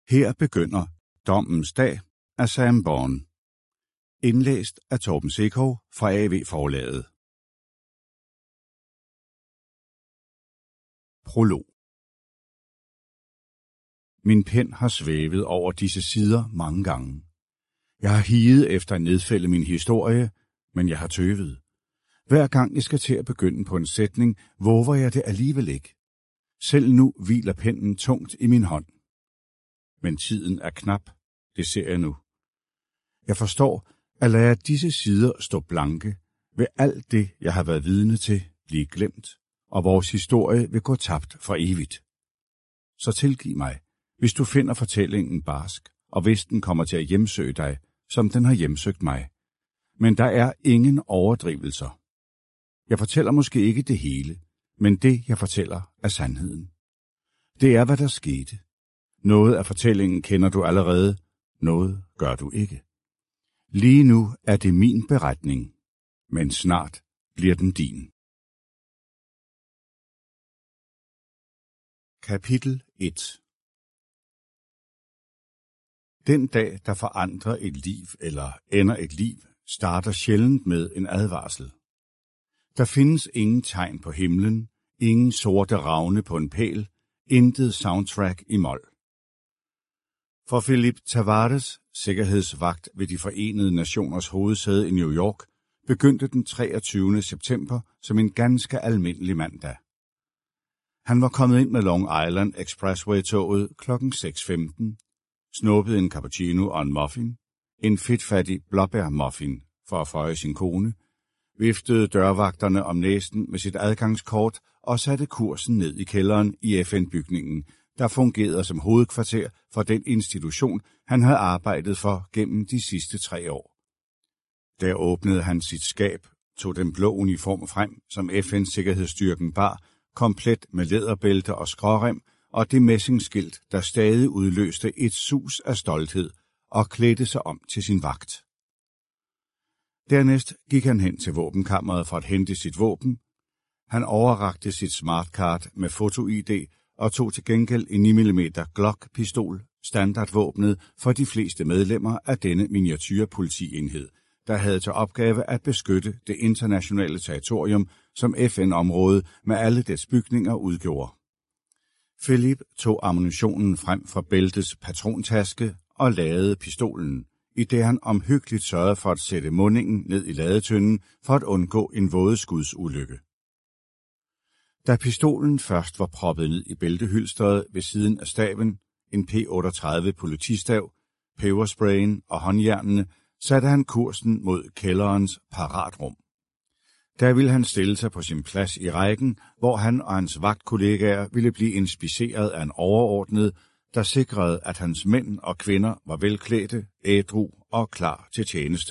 Her begynder Dommens dag af Sam Bourne. Indlæst af Torben Sekov fra AV-forlaget. Prolog. Min pen har svævet over disse sider mange gange. Jeg har higet efter at nedfælde min historie, men jeg har tøvet. Hver gang jeg skal til at begynde på en sætning, våger jeg det alligevel ikke. Selv nu hviler pennen tungt i min hånd. Men tiden er knap, det ser jeg nu. Jeg forstår, at lade disse sider stå blanke, vil alt det, jeg har været vidne til, blive glemt, og vores historie vil gå tabt for evigt. Så tilgiv mig, hvis du finder fortællingen barsk, og hvis den kommer til at hjemsøge dig, som den har hjemsøgt mig. Men der er ingen overdrivelser. Jeg fortæller måske ikke det hele, men det, jeg fortæller, er sandheden. Det er, hvad der skete. Noget af fortællingen kender du allerede, noget gør du ikke. Lige nu er det min beretning, men snart bliver den din. Kapitel 1. Den dag, der forandrer et liv eller ender et liv, starter sjældent med en advarsel. Der findes ingen tegn på himlen, ingen sorte ravne på en pæl, intet soundtrack i mol. For Philip Tavares, sikkerhedsvagt ved de Forenede Nationers hovedsæde i New York, begyndte den 23. september som en ganske almindelig mandag. Han var kommet ind med Long Island Expressway-toget kl. 6:15, snuppede en cappuccino og en muffin, en fedtfattig blåbærmuffin for at føje sin kone, viftede dørvagterne om næsen med sit adgangskort og satte kursen ned i kælderen i FN-bygningen, der fungerede som hovedkvarter for den institution, han havde arbejdet for gennem de sidste 3 år. Der åbnede han sit skab, tog den blå uniform frem, som FN-sikkerhedsstyrken bar, komplet med læderbælte og skrårem, og det messingskilt, der stadig udløste et sus af stolthed, og klædte sig om til sin vagt. Dernæst gik han hen til våbenkammeret for at hente sit våben. Han overrakte sit smartcard med foto-ID og tog til gengæld en 9mm Glock-pistol, standardvåbnet for de fleste medlemmer af denne miniatyrpolitienhed, der havde til opgave at beskytte det internationale territorium, som FN-område med alle dets bygninger udgjorde. Philip tog ammunitionen frem fra bæltets patrontaske og ladede pistolen, i det han omhyggeligt sørgede for at sætte mundingen ned i ladetønden for at undgå en vådeskudsulykke. Da pistolen først var proppet ned i bæltehylstret ved siden af staven, en P38 politistav, pebersprayen og håndjernene, satte han kursen mod kælderens paratrum. Der ville han stille sig på sin plads i rækken, hvor han og hans vagtkollegaer ville blive inspiceret af en overordnet, der sikrede, at hans mænd og kvinder var velklædte, ædru og klar til tjeneste.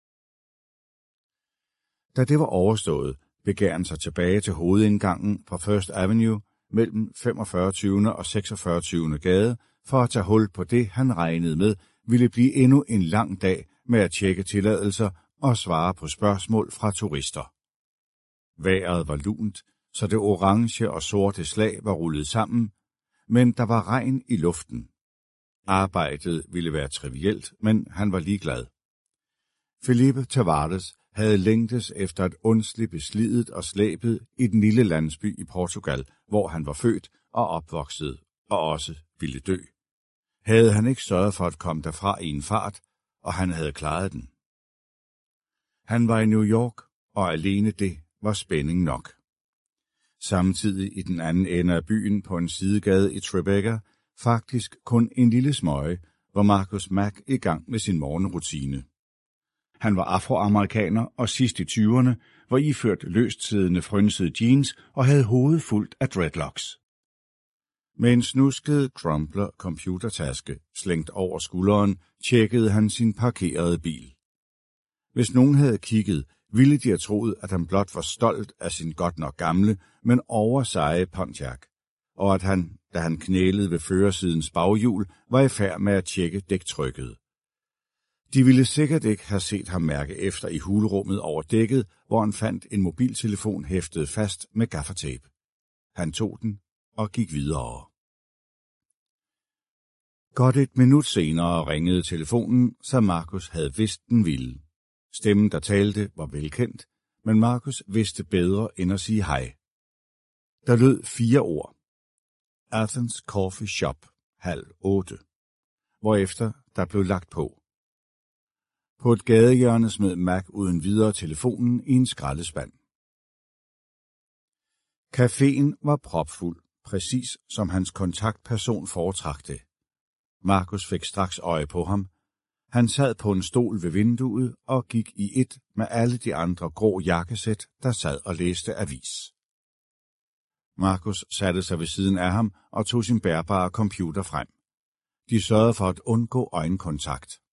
Da det var overstået, begav han sig tilbage til hovedindgangen fra First Avenue mellem 45. og 46. gade for at tage hul på det, han regnede med, ville blive endnu en lang dag med at tjekke tilladelser og svare på spørgsmål fra turister. Vejret var lunt, så det orange og sorte slag var rullet sammen, men der var regn i luften. Arbejdet ville være trivielt, men han var ligeglad. Philippe Tavares havde længtes efter et ondsligt beslidet og slæbet i den lille landsby i Portugal, hvor han var født og opvokset og også ville dø. Havde han ikke sørget for at komme derfra i en fart, og han havde klaret den. Han var i New York, og alene det var spænding nok. Samtidig i den anden ende af byen på en sidegade i Tribeca, faktisk kun en lille smøge, var Marcus Mack i gang med sin morgenrutine. Han var afroamerikaner og sidst i 20'erne, var iført løstsiddende frynsede jeans og havde hovedet fuldt af dreadlocks. Med en snusket Crumpler computertaske slængt over skulderen, tjekkede han sin parkerede bil. Hvis nogen havde kigget, ville de have troet, at han blot var stolt af sin godt nok gamle, men overseje Pontiac, og at han, da han knælede ved førersidens baghjul, var i færd med at tjekke dæktrykket. De ville sikkert ikke have set ham mærke efter i hulrummet over dækket, hvor han fandt en mobiltelefon hæftet fast med gaffertape. Han tog den og gik videre. Godt et minut senere ringede telefonen, så Markus havde vidst den ville. Stemmen, der talte, var velkendt, men Markus vidste bedre end at sige hej. Der lød 4 ord. Athens Coffee Shop, 7:30, hvorefter der blev lagt på. På et gadehjørne smed Mac uden videre telefonen i en skraldespand. Caféen var propfuld, præcis som hans kontaktperson foretrak det. Markus fik straks øje på ham. Han sad på en stol ved vinduet og gik i et med alle de andre grå jakkesæt, der sad og læste avis. Markus satte sig ved siden af ham og tog sin bærbare computer frem. De sørgede for at undgå øjenkontakt.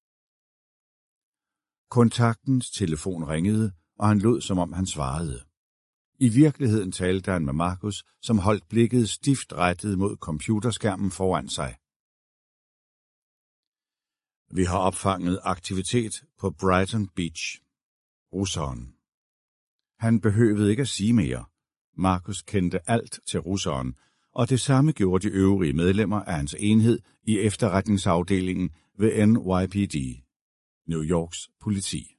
Kontaktens telefon ringede, og han lod, som om han svarede. I virkeligheden talte han med Markus, som holdt blikket stift rettet mod computerskærmen foran sig. Vi har opfanget aktivitet på Brighton Beach. Russeren. Han behøvede ikke at sige mere. Markus kendte alt til russeren, og det samme gjorde de øvrige medlemmer af hans enhed i efterretningsafdelingen ved NYPD, New Yorks politi.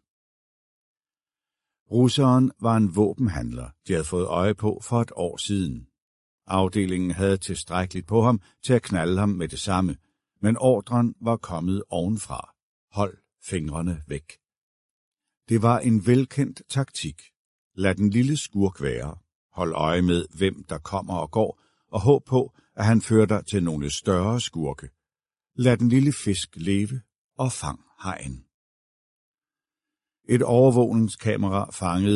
Russeren var en våbenhandler, de havde fået øje på for et år siden. Afdelingen havde tilstrækkeligt på ham til at knalde ham med det samme, men ordren var kommet ovenfra. Hold fingrene væk. Det var en velkendt taktik. Lad den lille skurk være. Hold øje med, hvem der kommer og går, og håb på, at han fører dig til nogle større skurke. Lad den lille fisk leve, og fang hajen. Et overvågningskamera fangede